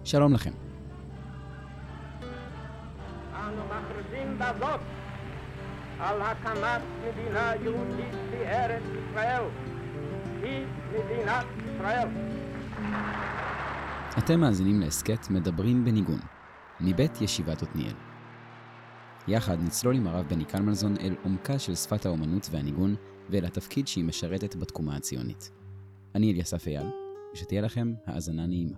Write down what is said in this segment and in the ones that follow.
שלום לכם. אנו מכריזים בזאת על הקמת מדינה יהודית בארץ ישראל. היא מדינת ישראל. אתם מאזינים להסכת מדברים בניגון, מבית ישיבת עתניאל. יחד נצלול עם הרב בני קלמנזון אל עומקה של שפת האומנות והניגון ואל התפקיד שהיא משרתת בתקומה הציונית. אני אליסף אייל, ושתהיה לכם האזנה נעימה.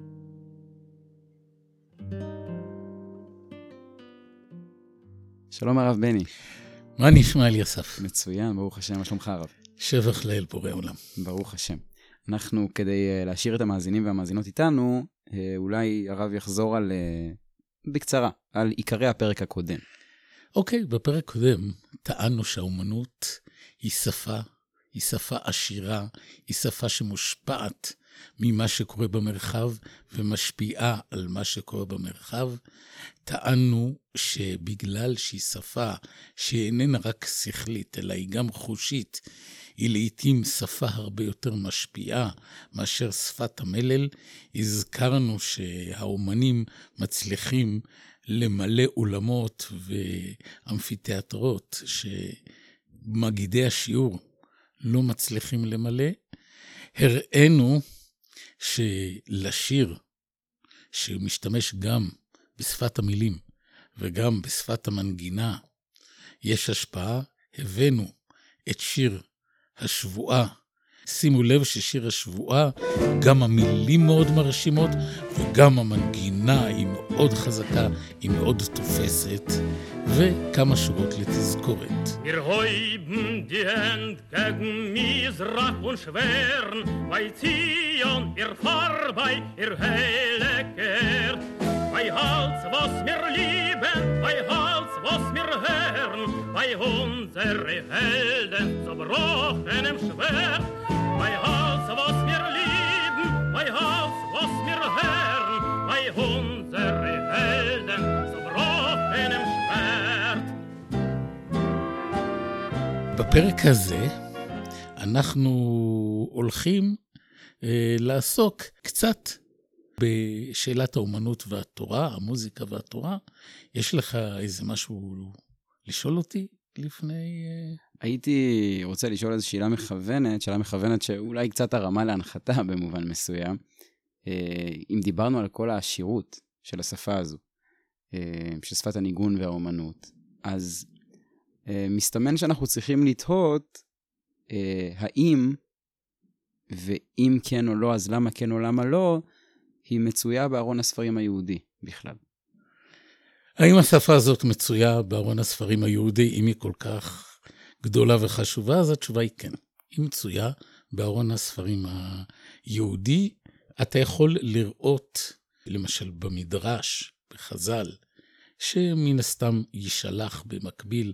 שלום הרב בני. מה נשמע אליסף? מצוין, ברוך השם, מה שלומך הרב? שבח לאל בורא עולם. ברוך השם. אנחנו, כדי להשאיר את המאזינים והמאזינות איתנו, אולי הרב יחזור בקצרה, על עיקרי הפרק הקודם. אוקיי, בפרק הקודם טענו שהאומנות היא שפה עשירה, היא שפה שמושפעת ממה שקורה במרחב ומשפיעה על מה שקורה במרחב. טענו שבגלל שהיא שפה שאיננה רק שכלית, אלא היא גם חושית, היא לעתים שפה הרבה יותר משפיעה מאשר שפת המלל. הזכרנו שהאומנים מצליחים למלא אולמות ואמפיתיאטרות שמגידי השיעור לא מצליחים למלא. הראינו שלשיר שמשתמש גם בשפת המילים וגם בשפת המנגינה יש השפעה. הבאנו את שיר השבועה. שימו לב ששיר השבועה, גם המילים מאוד מרשימות וגם המנגינה היא מאוד חזקה, היא מאוד תופסת. וכמה שורות לתזכורת. Wir heben die Hand gegen Misrach und Schweren, bei Zion ihr vorbei, ihr Heilige. Bei Hals, was wir lieben, bei Hals, was wir hören, bei unsere Helden zu brochenem Schwert. Bei Hals, was wir lieben, bei Hals, was wir hören, bei unsere Helden zu brochenem Schwert. בפרק הזה אנחנו הולכים לעסוק קצת בשאלת האומנות והתורה, המוזיקה והתורה. יש לך איזה משהו לשאול אותי לפני? הייתי רוצה לשאול איזו שאלה מכוונת שאולי קצת הרמה להנחתה במובן מסוים. אם דיברנו על כל העשירות של השפה הזו, של שפת הניגון והאומנות, אז מסתמן שאנחנו צריכים לתהות האם, ואם כן או לא, אז למה כן או למה לא, היא מצויה בארון הספרים היהודי בכלל. האם השפה הזאת מצויה בארון הספרים היהודי, אם היא כל כך גדולה וחשובה? אז התשובה היא כן. היא מצויה בארון הספרים היהודי. אתה יכול לראות, למשל במדרש, בחז"ל, שמן הסתם יישלח במקביל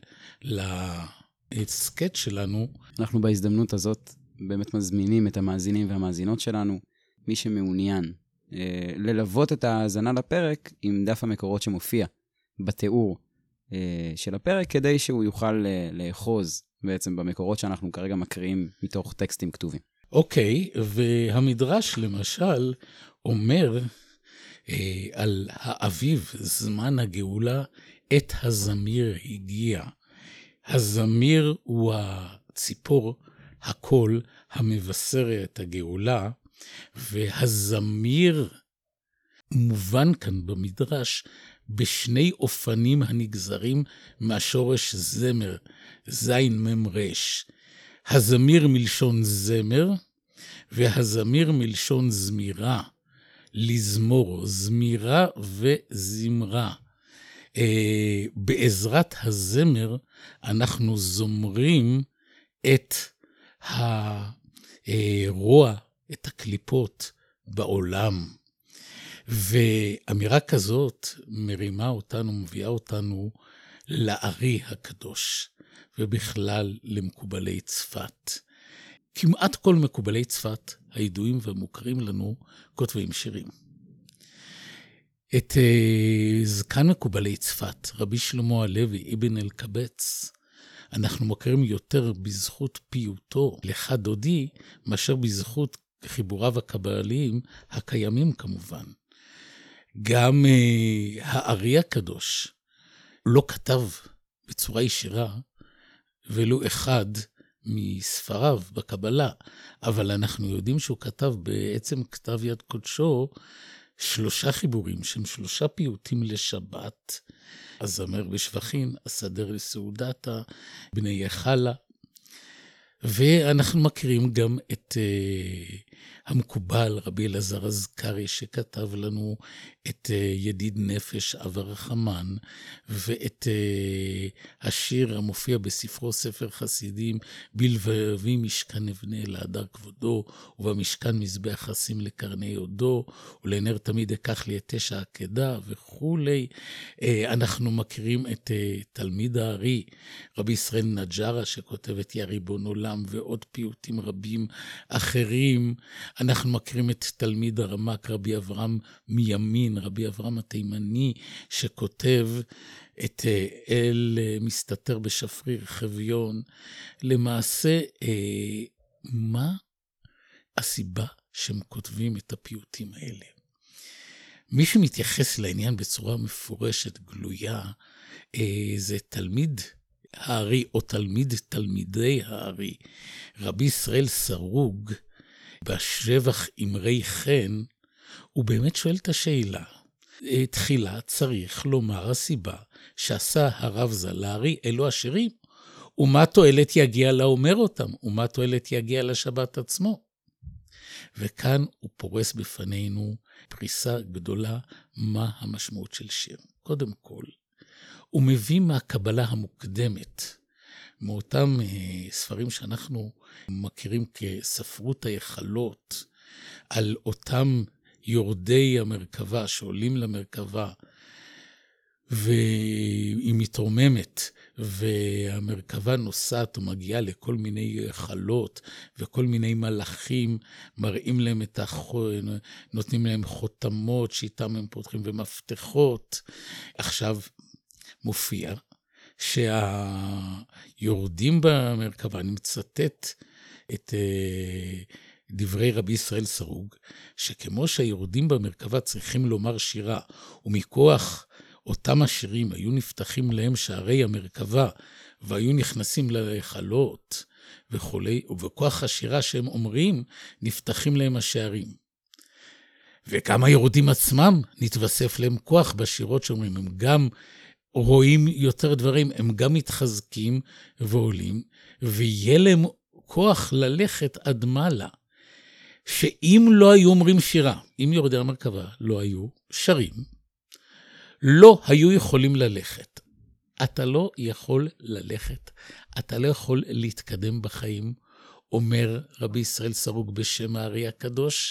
להסכת שלנו. אנחנו בהזדמנות הזאת באמת מזמינים את המאזינים והמאזינות שלנו, מי שמעוניין ללוות את ההאזנה לפרק עם דף המקורות שמופיע בתיאור של הפרק, כדי שהוא יוכל לאחוז בעצם במקורות שאנחנו כרגע מקריאים מתוך טקסטים כתובים. אוקיי, והמדרש למשל אומר על האביב, זמן הגאולה, את הזמיר הגיע. הזמיר הוא הציפור, הקול המבשר את הגאולה, והזמיר מובן כאן במדרש בשני אופנים הנגזרים מהשורש זמר, זין ממרש. הזמיר מלשון זמר, והזמיר מלשון זמירה, לזמור, זמירה וזמרה. בעזרת הזמר אנחנו זומרים את הרוע, את הקליפות בעולם. ואמירה כזאת מרימה אותנו, מביאה אותנו לארי הקדוש, ובכלל למקובלי צפת. כמעט כל מקובלי צפת, הידועים והמוכרים לנו, כותבים שירים. את זקן מקובלי צפת, רבי שלמה הלוי, אבן אלקבץ, אנחנו מכירים יותר בזכות פיוטו לך דודי, מאשר בזכות חיבוריו הקבליים הקיימים כמובן. גם הארי הקדוש לא כתב בצורה ישירה ולו אחד מספריו בקבלה, אבל אנחנו יודעים שהוא כתב בעצם כתב יד קודשו 3 חיבורים, שהם 3 פיוטים לשבת, הזמר בשבחין, הסדר לסעודתה, בני יחלה, ואנחנו מכירים גם את המקובל רבי אלעזר הזכרי, שכתב לנו את ידיד נפש אב הרחמן, ואת השיר המופיע בספרו ספר חסידים, בלבבי משכן אבנה להדר כבודו, ובמשכן מזבח אשים לקרני יודו, ולנר תמיד אקח לי את 9 עקדה וכו'. אנחנו מכירים את תלמיד הארי, רבי ישראל נג'רה, שכותב את יא ריבון עולם, ועוד פיוטים רבים אחרים. אנחנו מכירים את תלמיד הרמ"ק, רבי אברהם מימין, רבי אברהם התימני, שכותב את אל מסתתר בשפריר חביון. למעשה, מה הסיבה שהם כותבים את הפיוטים האלה? מי שמתייחס לעניין בצורה מפורשת, גלויה, זה תלמיד הארי, או תלמידי הארי, רבי ישראל סרוג, בשבח אמרי חן, הוא באמת שואל את השאלה. תחילה צריך לומר הסיבה שעשה הרב זלרי אלו השירים, ומה תועלת יגיע לאומר אותם, ומה תועלת יגיע לשבת עצמו. וכאן הוא פורס בפנינו פריסה גדולה מה המשמעות של שיר. קודם כל, הוא מביא מהקבלה המוקדמת, מאותם ספרים שאנחנו מכירים כספרות היחלות, על אותם יורדי המרכבה שעולים למרכבה, והיא מתרוממת, והמרכבה נוסעת ומגיעה לכל מיני חלות, וכל מיני מלאכים מראים להם נותנים להם חותמות שאיתם הם פותחים ומפתחות. עכשיו מופיע שהיורדים במרכבה, אני מצטט את דברי רבי ישראל סרוג, שכמו שהיורדים במרכבה צריכים לומר שירה, ומכוח אותם השירים היו נפתחים להם שערי המרכבה, והיו נכנסים להיכלות וכו', ובכוח השירה שהם אומרים, נפתחים להם השערים. וגם היורדים עצמם נתווסף להם כוח בשירות שאומרים, הם גם רואים יותר דברים, הם גם מתחזקים ועולים, ויהיה להם כוח ללכת עד מעלה. שאם לא היו אומרים שירה, אם יורדי המרכבה לא היו שרים, לא היו יכולים ללכת. אתה לא יכול ללכת, אתה לא יכול להתקדם בחיים, אומר רבי ישראל סרוג בשם הארי הקדוש,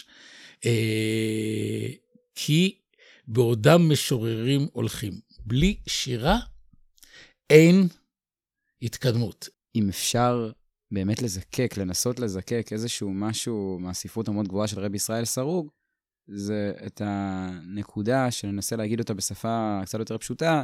כי בעודם משוררים הולכים. בלי שירה אין התקדמות. אם אפשר באמת לזקק, לנסות לזקק איזשהו משהו מהספרות המאוד גבוהה של רבי ישראל סרוג, זה את הנקודה שננסה להגיד אותה בשפה קצת יותר פשוטה,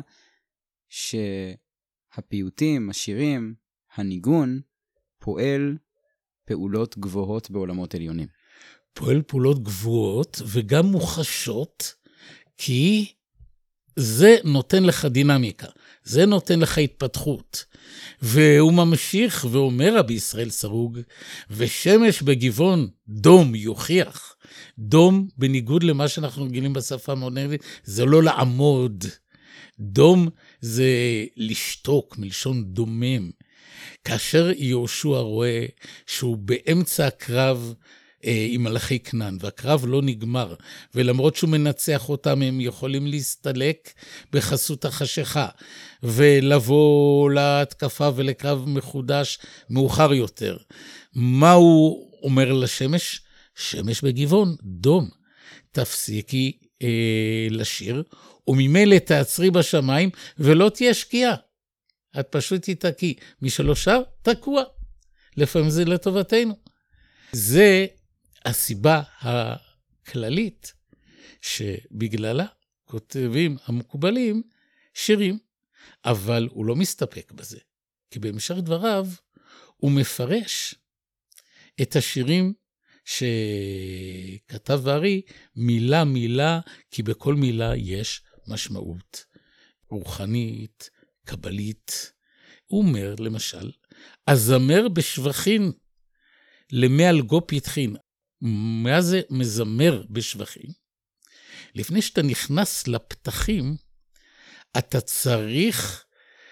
שהפיוטים, השירים, הניגון, פועל פעולות גבוהות בעולמות עליונים. פועל פעולות גבוהות וגם מוחשות, כי זה נותן לך דינמיקה, זה נותן לך התפתחות. והוא ממשיך ואומר רבי ישראל סרוג, ושמש בגבעון דום יוכיח. דום, בניגוד למה שאנחנו רגילים בשפה המודרנית, זה לא לעמוד. דום זה לשתוק, מלשון דומם. כאשר יהושע רואה שהוא באמצע הקרב עם מלאכי כנען, והקרב לא נגמר, ולמרות שהוא מנצח אותם, הם יכולים להסתלק בחסות החשיכה, ולבוא להתקפה ולקרב מחודש מאוחר יותר. מה הוא אומר לשמש? שמש בגבעון, דום. תפסיקי לשיר, וממילא תעצרי בשמיים, ולא תהיה שקיעה. את פשוט תתקי. מי שלא שר, תקוע. לפעמים זה לטובתנו. זה הסיבה הכללית שבגללה כותבים המקובלים שירים, אבל הוא לא מסתפק בזה, כי בהמשך דבריו הוא מפרש את השירים שכתב וארי מילה מילה, כי בכל מילה יש משמעות רוחנית, קבלית. הוא אומר, למשל, הזמר בשבחין למעל גו פתחין. מה זה מזמר בשבחין? לפני שאתה נכנס לפתחים, אתה צריך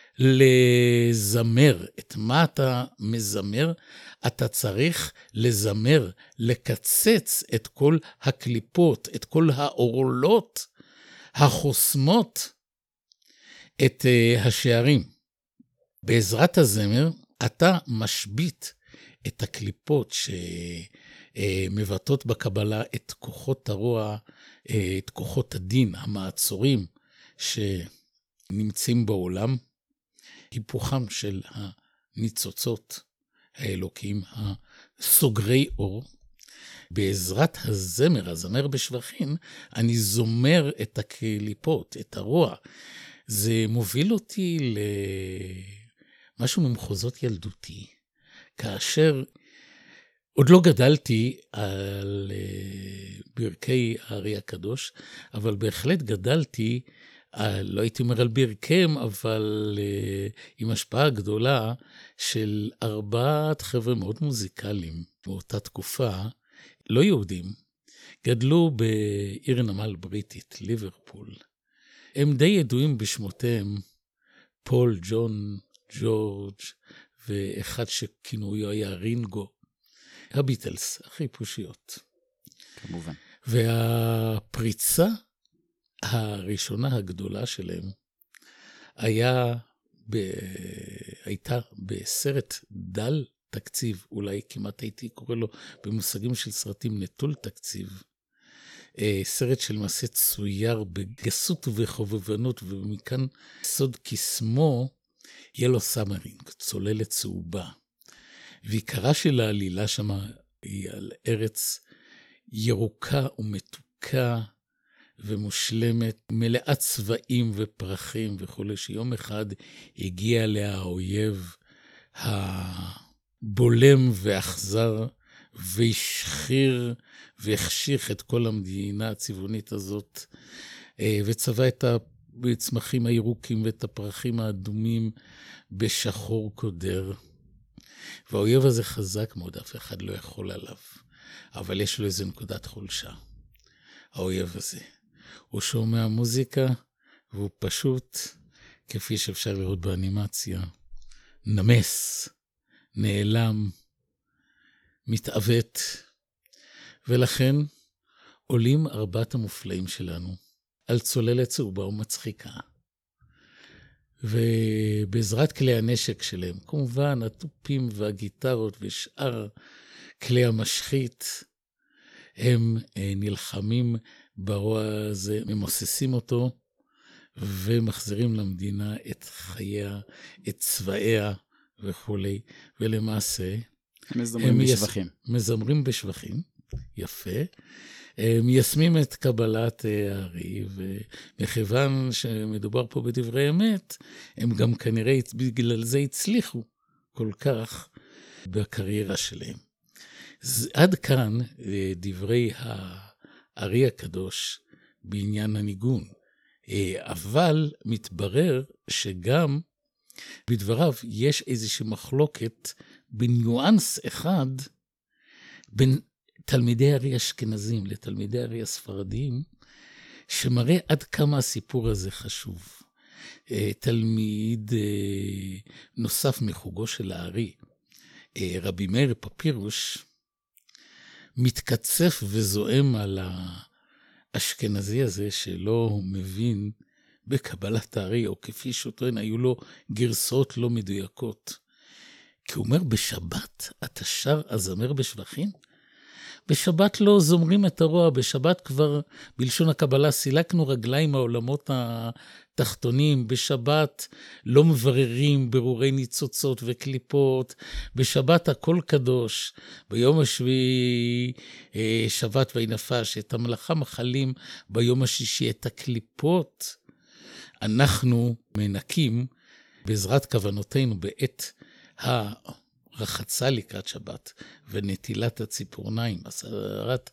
לזמר. את מה אתה מזמר? אתה צריך לזמר, לקצץ את כל הקליפות, את כל האורלות החוסמות את השערים. בעזרת הזמר אתה משבית את הקליפות שמבטאות בקבלה את כוחות הרוע, את כוחות הדין, המעצורים שנמצאים בעולם, היפוכם של הניצוצות האלוקים, הסוגרי אור. בעזרת הזמר, הזמר בשבחין, אני זומר את הקליפות, את הרוע. זה מוביל אותי למשהו ממחוזות ילדותי, כאשר עוד לא גדלתי על ברכי הארי הקדוש, אבל בהחלט גדלתי, לא הייתי אומר על ברכם, אבל עם השפעה גדולה של 4 חבר'ה מאוד מוזיקליים באותה תקופה, לא יהודים, גדלו בעיר נמל בריטית, ליברפול. הם די ידועים בשמותיהם, פול, ג'ון, ג'ורג' ואחד שכינויו היה רינגו. הביטלס, הכי פושיות. כמובן. והפריצה הראשונה הגדולה שלהם הייתה בסרט דל תקציב, אולי כמעט הייתי קורא לו במושגים של סרטים נטול תקציב, סרט שלמעשה צויר בגסות ובחובבנות, ומכאן סוד קסמו, ילו סאמרינג, צוללת צהובה. ועיקרה של העלילה שמה היא על ארץ ירוקה ומתוקה ומושלמת, מלאה צבעים ופרחים וכו', שיום אחד הגיע אליה האויב הבולם ואכזר, והשחיר והחשיך את כל המדינה הצבעונית הזאת, וצבע את הצמחים הירוקים ואת הפרחים האדומים בשחור קודר. והאויב הזה חזק מאוד, אף אחד לא יכול עליו, אבל יש לו איזו נקודת חולשה. האויב הזה, הוא שומע מוזיקה, והוא פשוט, כפי שאפשר לראות באנימציה, נמס, נעלם, מתעוות, ולכן עולים 4 המופלאים שלנו על צוללת צהובה ומצחיקה. ובעזרת כלי הנשק שלהם, כמובן הטופים והגיטרות ושאר כלי המשחית, הם נלחמים ברוע הזה, ממוססים אותו, ומחזירים למדינה את חייה, את צבאיה וכו'. ולמעשה, מזמרים בשבחים. מזמרים בשבחים, יפה. מיישמים את קבלת הארי, ומכיוון שמדובר פה בדברי אמת, הם גם כנראה בגלל זה הצליחו כל כך בקריירה שלהם. עד כאן דברי הארי הקדוש בעניין הניגון. אבל מתברר שגם בדבריו יש איזושהי מחלוקת בניואנס אחד בין תלמידי הארי אשכנזים לתלמידי הארי הספרדים, שמראה עד כמה הסיפור הזה חשוב. תלמיד נוסף מחוגו של הארי, רבי מאיר פפירוש, מתקצף וזועם על האשכנזי הזה שלא מבין בקבלת הארי, או כפי שטוען, היו לו גרסאות לא מדויקות. כי הוא אומר, בשבת אתה שר הזמר בשבחים? בשבת לא זומרים את הרוע, בשבת כבר בלשון הקבלה סילקנו רגליים מהעולמות התחתונים, בשבת לא מבררים ברורי ניצוצות וקליפות, בשבת הכל קדוש, ביום השביעי שבת וינפש, את המלאכה מחלים ביום השישי, את הקליפות אנחנו מנקים בעזרת כוונותינו בעת רחצה לקראת שבת, ונטילת הציפורניים, הסערת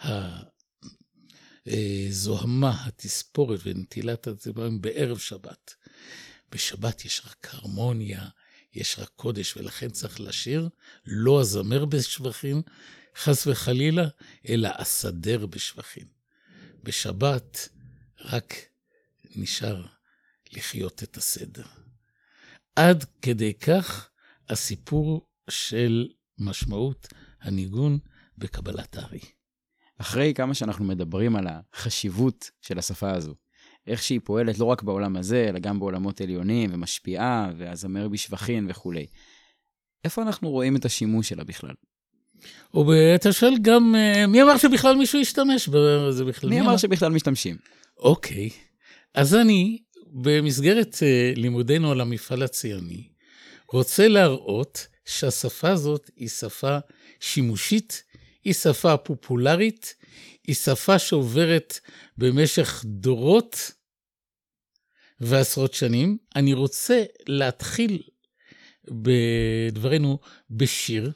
הזוהמה, התספורת ונטילת הציפורניים בערב שבת. בשבת יש רק הרמוניה, יש רק קודש, ולכן צריך לשיר, לא הזמר בשבחים, חס וחלילה, אלא אסדר בשבחים. בשבת רק נשאר לחיות את הסדר. עד כדי כך הסיפור של משמעות הניגון בקבלת הארי. אחרי כמה שאנחנו מדברים על החשיבות של השפה הזו, איך שהיא פועלת לא רק בעולם הזה, אלא גם בעולמות עליונים ומשפיעה, והזמר בשבחין וכו'. איפה אנחנו רואים את השימוש שלה בכלל? ואתה שואל גם, מי אמר שבכלל מישהו ישתמש בזה בכלל? מי אמר שבכלל משתמשים? אוקיי, אז אני, במסגרת לימודנו על המפעל הציוני, רוצה להראות שהשפה הזאת היא שפה שימושית, היא שפה פופולרית, היא שפה שעוברת במשך דורות ועשרות שנים. אני רוצה להתחיל בדברנו בשיר,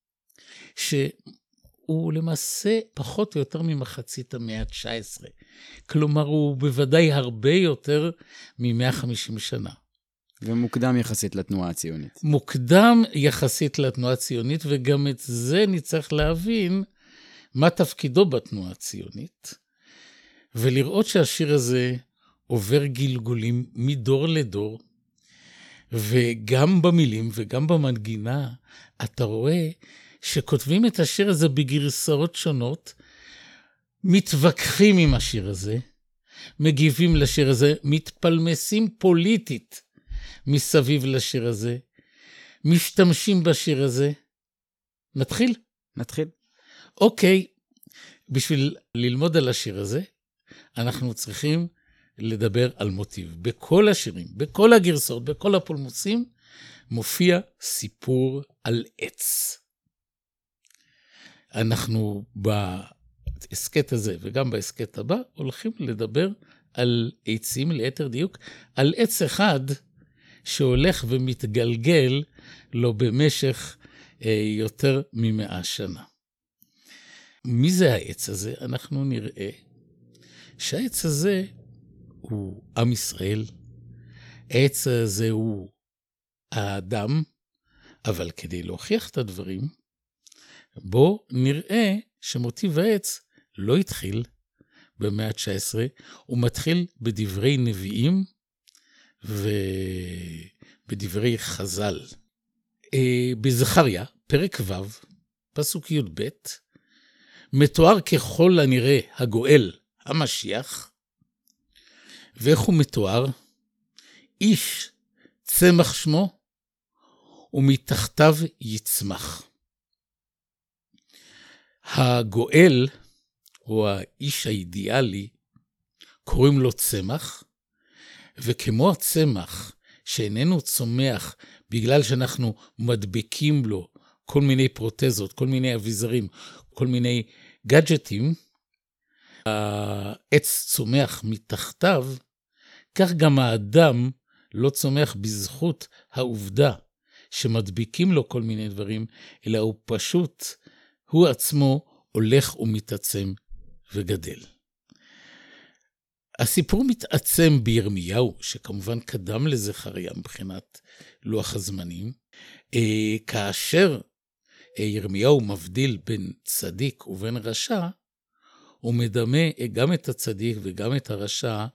שהוא למעשה פחות או יותר ממחצית המאה ה-19. כלומר, הוא בוודאי הרבה יותר מ-150 שנה. ומוקדם יחסית לתנועה הציונית. מוקדם יחסית לתנועה הציונית, וגם את זה נצטרך להבין מה תפקידו בתנועה הציונית, ולראות שהשיר הזה עובר גלגולים מדור לדור, וגם במילים וגם במנגינה, אתה רואה שכותבים את השיר הזה בגרסאות שונות, מתווכחים עם השיר הזה, מגיבים לשיר הזה, מתפלמסים פוליטית מסביב לשיר הזה, משתמשים בשיר הזה. נתחיל? נתחיל. אוקיי, בשביל ללמוד על השיר הזה, אנחנו צריכים לדבר על מוטיב. בכל השירים, בכל הגרסאות, בכל הפולמוסים, מופיע סיפור על עץ. אנחנו בעסקת הזה וגם בעסקת הבא הולכים לדבר על עצים, ליתר דיוק, על עץ אחד שהולך ומתגלגל לו במשך יותר מ100 שנה. מי זה העץ הזה? אנחנו נראה שהעץ הזה הוא עם ישראל, העץ הזה הוא האדם, אבל כדי להוכיח את הדברים, בוא נראה שמוטיב העץ לא התחיל במאה ה-19, הוא מתחיל בדברי נביאים ובדברי חז"ל. בזכריה, פרק ו', פסוק י"ב, מתואר ככל הנראה הגואל, המשיח, ואיך הוא מתואר? איש צמח שמו, ומתחתיו יצמח. הגואל, או האיש האידיאלי, קוראים לו צמח, וכמו הצמח שאיננו צומח בגלל שאנחנו מדבקים לו כל מיני פרוטזות, כל מיני אביזרים, כל מיני גאדג'טים, העץ צומח מתחתיו, כך גם האדם לא צומח בזכות העובדה שמדביקים לו כל מיני דברים, אלא הוא פשוט, הוא עצמו הולך ומתעצם וגדל. הסיפור מתעצם בירמיהו, שכמובן קדם לזכריה מבחינת לוח הזמנים, כאשר ירמיהו מבדיל בין צדיק ובין רשע, הוא מדמה גם את הצדיק וגם את הרשע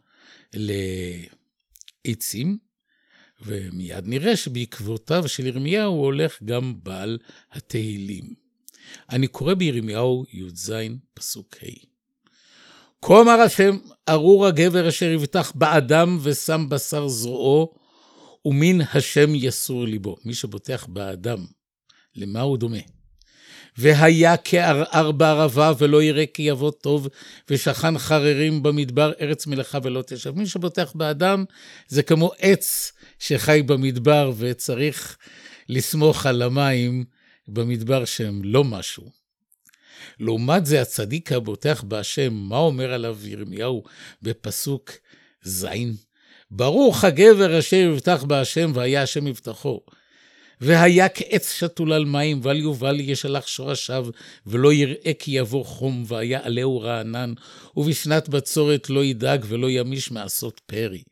לעצים, ומיד נראה שבעקבותיו של ירמיהו הוא הולך גם בעל התהילים. אני קורא בירמיהו י"ז פסוק ה'. כה אמר השם, ארור הגבר אשר יבטח באדם ושם בשר זרועו, ומן השם יסור ליבו. מי שבוטח באדם, למה הוא דומה? והיה כערער בערבה ולא יראה כי יבוא טוב, ושכן חררים במדבר ארץ מלאכה ולא תשב. מי שבוטח באדם זה כמו עץ שחי במדבר וצריך לסמוך על המים במדבר שהם לא משהו. לעומת זה הצדיק הבוטח בהשם, מה אומר עליו ירמיהו בפסוק זין? ברוך הגבר אשר יבטח בהשם והיה השם יבטחו. והיה כעץ שתול על מים, ואל יובל ישלח שורשיו, ולא יראה כי יבוא חום, והיה עליהו רענן, ובשנת בצורת לא ידאג ולא ימיש מעשות פרי.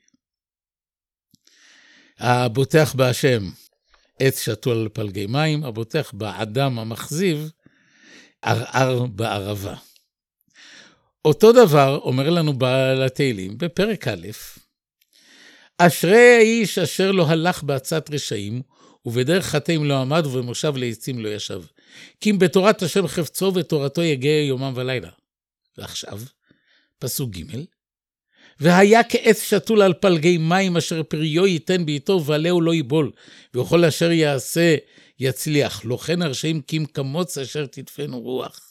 הבוטח בהשם, עץ שתול על פלגי מים, הבוטח באדם המחזיב, ערער בערבה. אותו דבר אומר לנו בעל התהילים בפרק א', אשרי האיש אשר לא הלך בעצת רשעים, ובדרך חטאים לא עמד, ובמושב לעצים לא ישב. כי אם בתורת השם חפצו, ותורתו יגיע יומם ולילה. ועכשיו, פסוק ג', והיה כעץ שתול על פלגי מים, אשר פריו ייתן בעיתו, ועליהו לא ייבול, וכל אשר יעשה יצליח. לא כן הרשעים כי אם כמוץ אשר תדפנו רוח.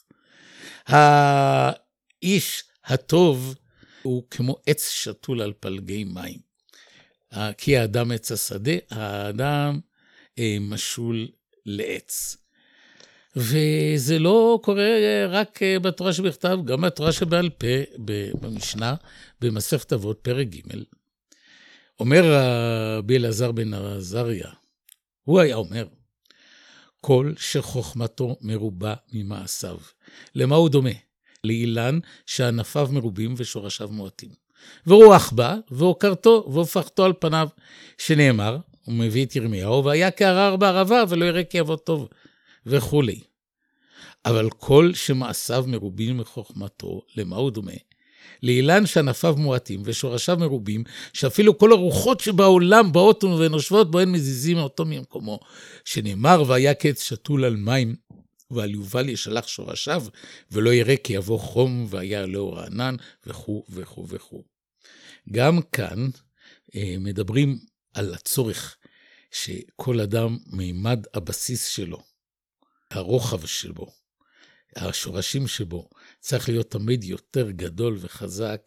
האיש הטוב הוא כמו עץ שתול על פלגי מים. כי האדם עץ השדה, האדם משול לעץ. וזה לא קורה רק בתורה שבכתב, גם בתורה שבעל פה, במשנה, במסכת אבות, פרק ג', אומר רבי אלעזר בן עזריה, הוא היה אומר, כל שחוכמתו מרובה ממעשיו. למה הוא דומה? לאילן שענפיו מרובים ושורשיו מועטים. ורוח בא, ועוקרתו, והופכתו על פניו, שנאמר, הוא מביא את ירמיהו, והיה כערער בערבה, ולא יראה כי יבוא טוב, וכו'. אבל כל שמעשיו מרובים מחוכמתו, למה הוא דומה? לאילן שענפיו מועטים, ושורשיו מרובים, שאפילו כל הרוחות שבעולם באות ונושבות בו, הן מזיזים אותו ממקומו, שנאמר, והיה כעץ שתול על מים, ועל יובל ישלח שורשיו, ולא יראה כי יבוא חום, והיה עליהו רענן, וכו' וכו' וכו'. גם כאן מדברים על הצורך שכל אדם מימד הבסיס שלו, הרוחב שבו, השורשים שבו, צריך להיות תמיד יותר גדול וחזק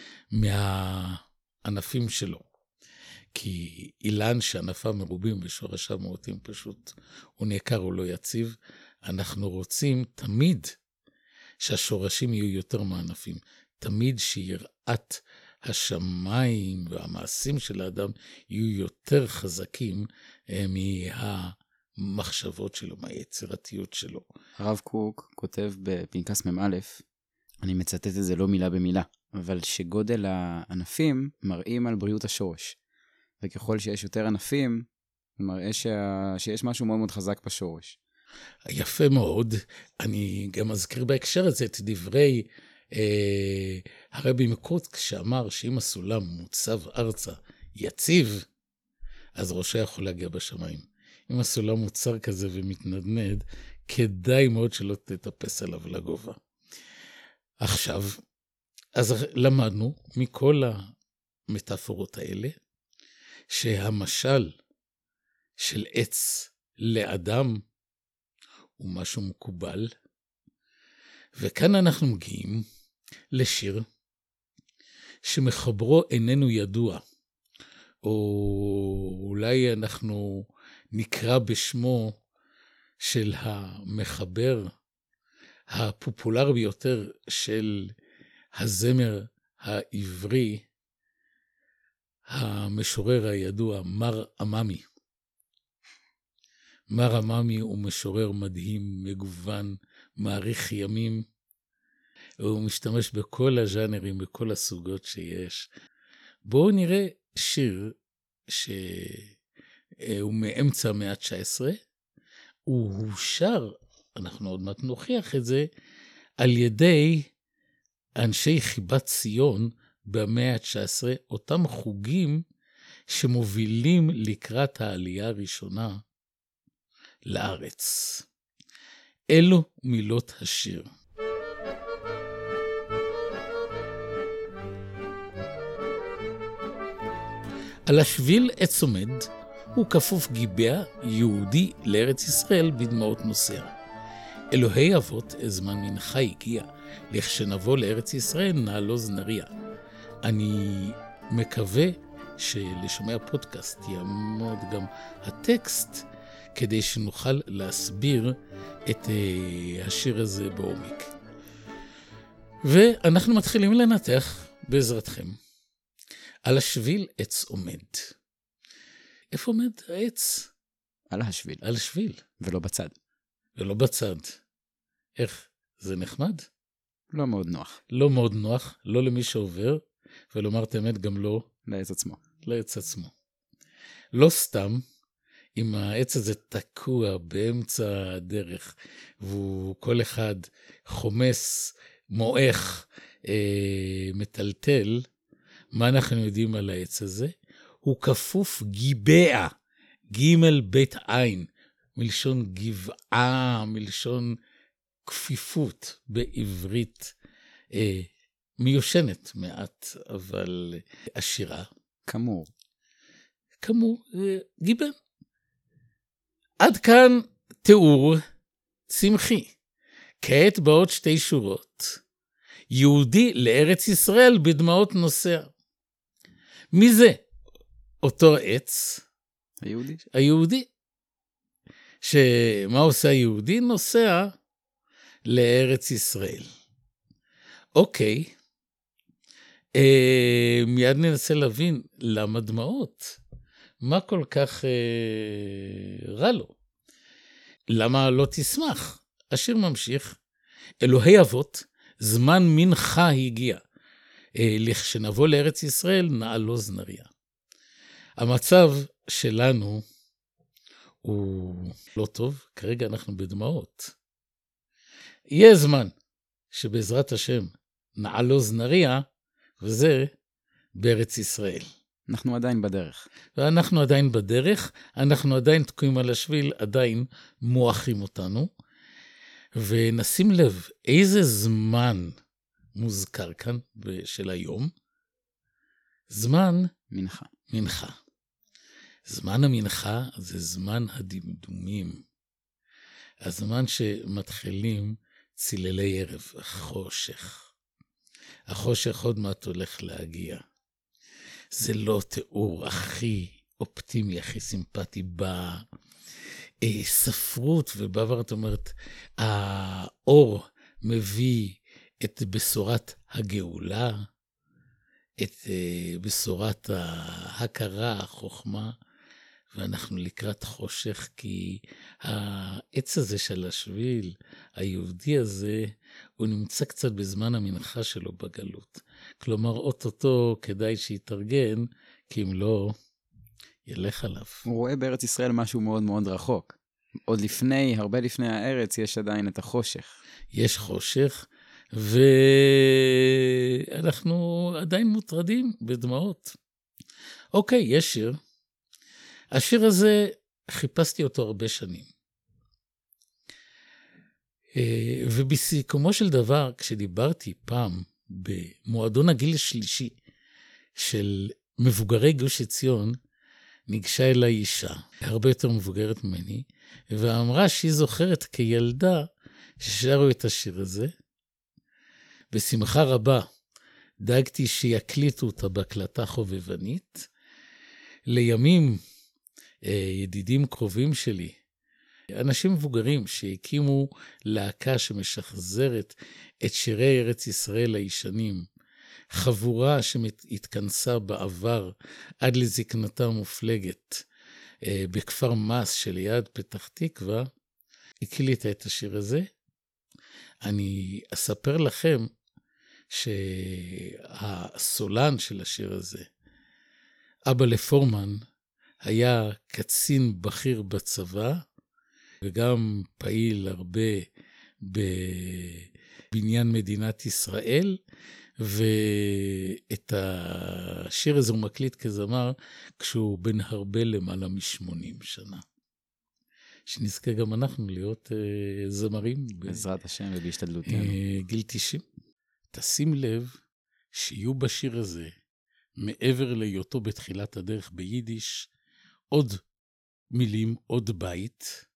מהענפים שלו. כי אילן שענפיו מרובים ושורשיו מועטים פשוט, הוא נעקר או לא יציב. אנחנו רוצים תמיד שהשורשים יהיו יותר מענפים, תמיד שיראת השמיים והמעשים של האדם יהיו יותר חזקים מהמחשבות שלו, מהיצירתיות שלו. הרב קוק כותב בפנקס מ"א, אני מצטט את זה לא מילה במילה, אבל שגודל הענפים מראים על בריאות השורש. וככל שיש יותר ענפים, מראה שיש משהו מאוד מאוד חזק בשורש. יפה מאוד. אני גם אזכיר בהקשר הזה את דברי הרבי מקוצק, שאמר שאם הסולם מוצב ארצה יציב, אז ראשו יכול להגיע בשמיים. אם הסולם מוצר כזה ומתנדנד, כדאי מאוד שלא תטפס עליו לגובה. עכשיו, אז למדנו מכל המטאפורות האלה, שהמשל של עץ לאדם הוא משהו מקובל, וכאן אנחנו מגיעים לשיר שמחברו איננו ידוע, או אולי אנחנו נקרא בשמו של המחבר הפופולר ביותר של הזמר העברי, המשורר הידוע, מר עממי. מר עממי הוא משורר מדהים, מגוון, מעריך ימים, והוא משתמש בכל הז'אנרים, בכל הסוגות שיש. בואו נראה שיר שהוא מאמצע המאה ה-19, הוא שר, אנחנו עוד מעט נוכיח את זה, על ידי אנשי חיבת ציון במאה ה-19, אותם חוגים שמובילים לקראת העלייה הראשונה לארץ. אלו מילות השיר. על השביל עץ עומד, הוא כפוף גיבע יהודי לארץ ישראל בדמעות נוסע. אלוהי אבות הזמן מנחה הגיע, לכשנבוא לארץ ישראל נעלוז נריע. אני מקווה שלשומע פודקאסט יעמוד גם הטקסט, כדי שנוכל להסביר את השיר הזה בעומק. ואנחנו מתחילים לנתח בעזרתכם. על השביל עץ עומד. איפה עומד העץ? על השביל. על שביל. ולא בצד. ולא בצד. איך? זה נחמד? לא מאוד נוח. לא מאוד נוח, לא למי שעובר, ולומר את האמת גם לא לעץ עצמו. לעץ עצמו. לא סתם, אם העץ הזה תקוע באמצע הדרך, והוא כל אחד חומס, מועך, מטלטל, מה אנחנו יודעים על העץ הזה? הוא כפוף גיבע, ג' בית עין, מלשון גבעה, מלשון כפיפות בעברית, מיושנת מעט, אבל עשירה. כמור. גיבן. עד כאן תיאור צמחי. כעת באות 2 שורות. יהודי לארץ ישראל בדמעות נוסע. מי זה? אותו עץ. היהודי. שמה עושה היהודי? נוסע לארץ ישראל. אוקיי. מיד ננסה להבין למה דמעות. מה כל כך רע לו? למה לא תשמח? השיר ממשיך. אלוהי אבות, זמן מנחה הגיע. לכשנבוא לארץ ישראל, נעלוז נריה. המצב שלנו הוא לא טוב, כרגע אנחנו בדמעות. יהיה זמן שבעזרת השם נעלוז נריה, וזה בארץ ישראל. אנחנו עדיין בדרך. ואנחנו עדיין בדרך, אנחנו עדיין תקועים על השביל, עדיין מואחים אותנו, ונשים לב איזה זמן מוזכר כאן של היום. זמן מנחה. זמן המנחה זה זמן הדמדומים. הזמן שמתחילים ציללי ערב, החושך. החושך עוד מעט הולך להגיע. זה לא תיאור הכי אופטימי, הכי סימפטי בספרות, ובעבר את אומרת, האור מביא את בשורת הגאולה, את בשורת ההכרה, החוכמה, ואנחנו לקראת חושך, כי העץ הזה של השביל, היהודי הזה, הוא נמצא קצת בזמן המנחה שלו בגלות. כלומר, אוטוטו כדאי שיתארגן, כי אם לא, ילך עליו. הוא רואה בארץ ישראל משהו מאוד מאוד רחוק. עוד לפני, הרבה לפני הארץ, יש עדיין את החושך. יש חושך, ואנחנו עדיין מוטרדים בדמעות. אוקיי, יש שיר. השיר הזה, חיפשתי אותו הרבה שנים. ובסיכומו של דבר, כשדיברתי פעם במועדון הגיל השלישי של מבוגרי גוש עציון, ניגשה אליי אישה, הרבה יותר מבוגרת ממני, ואמרה שהיא זוכרת כילדה ששרו את השיר הזה. בשמחה רבה דאגתי שיקליטו אותה בהקלטה חובבנית. לימים ידידים קרובים שלי, אנשים מבוגרים שהקימו להקה שמשחזרת את שירי ארץ ישראל הישנים, חבורה שהתכנסה בעבר עד לזקנתה המופלגת בכפר מס שליד פתח תקווה, הקליטה את השיר הזה. אני אספר לכם שהסולן של השיר הזה, אבא לפורמן, היה קצין בכיר בצבא, וגם פעיל הרבה בבניין מדינת ישראל, ואת השיר הזה הוא מקליט כזמר, כשהוא בן הרבה למעלה מ-80 שנה. שנזכה גם אנחנו להיות זמרים. בעזרת השם ובהשתדלותנו. גיל 90. תשים לב שיהיו בשיר הזה, מעבר להיותו בתחילת הדרך ביידיש, עוד מילים, עוד בית.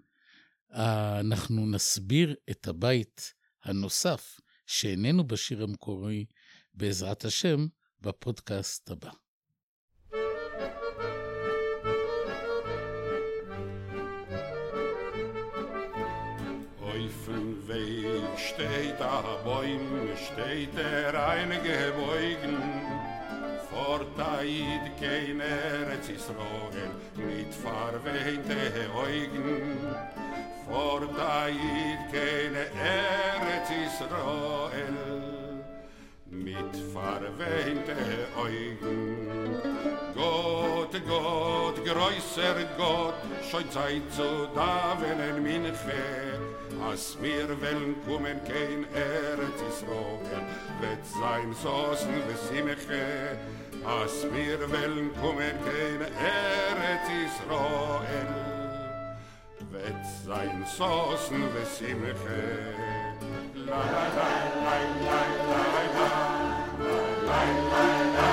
אנחנו נסביר את הבית הנוסף, שאיננו בשיר המקורי, בעזרת השם, בפודקאסט הבא. Weg steht der Bäum, steht der einige Beugen, Vorteit kein Eretz Israel mit verweinte Augen. Vorteit kein Eretz Israel mit verweinte Augen. Gott, Gott, größer Gott, schon Zeit zu davenen Minche. Als wir wollen kommen, kein Eretz Israel, wird sein Soßen Vesimche. Als wir wollen kommen, kein Eretz Israel, wird sein Soßen Vesimche. La la la la la la la la la la.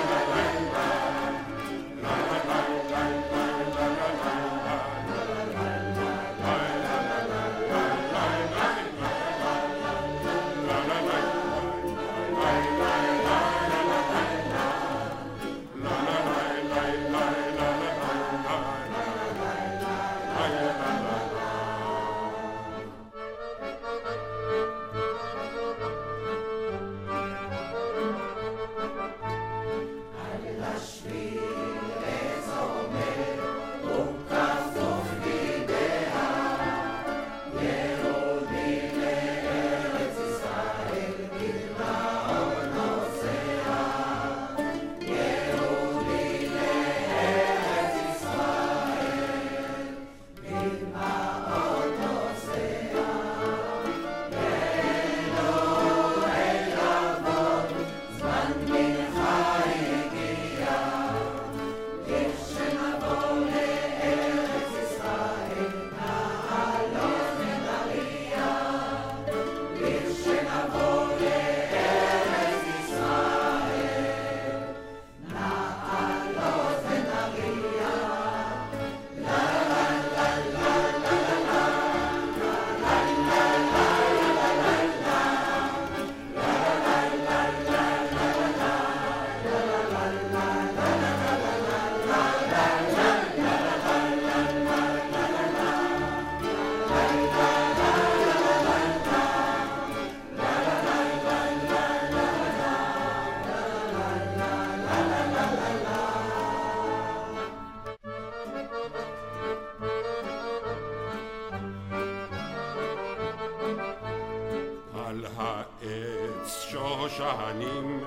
שושנים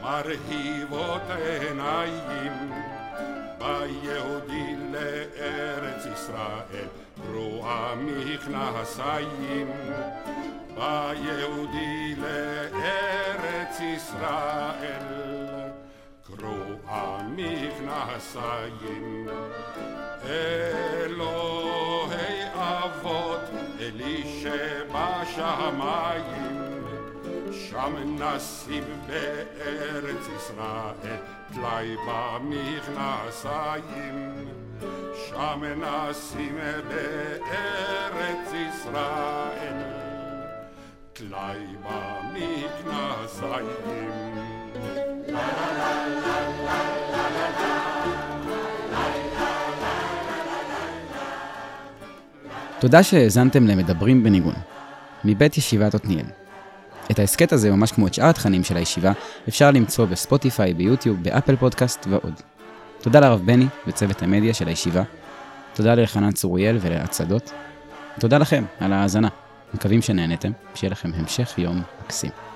מרהיבות עיניים ביהודי לארץ ישראל רואה מכנסיים ביהודי לארץ ישראל קרואה מכנסיים אלוהי אבות אלי שבשמיים שם נשים בארץ ישראל תלאי במכנסיים שם נשים בארץ ישראל תלאי במכנסיים לה לה לה לה לה לה לה תודה שהאזנתם למדברים בניגון מבית ישיבת עתניאל. את ההסקט הזה, ממש כמו את שאר התכנים של הישיבה, אפשר למצוא בספוטיפיי, ביוטיוב, באפל פודקאסט ועוד. תודה לרב בני וצוות המדיה של הישיבה. תודה לאלחנן צוריאל ולהצדות. תודה לכם על ההאזנה. מקווים שנהנתם, שיהיה לכם המשך יום מקסים.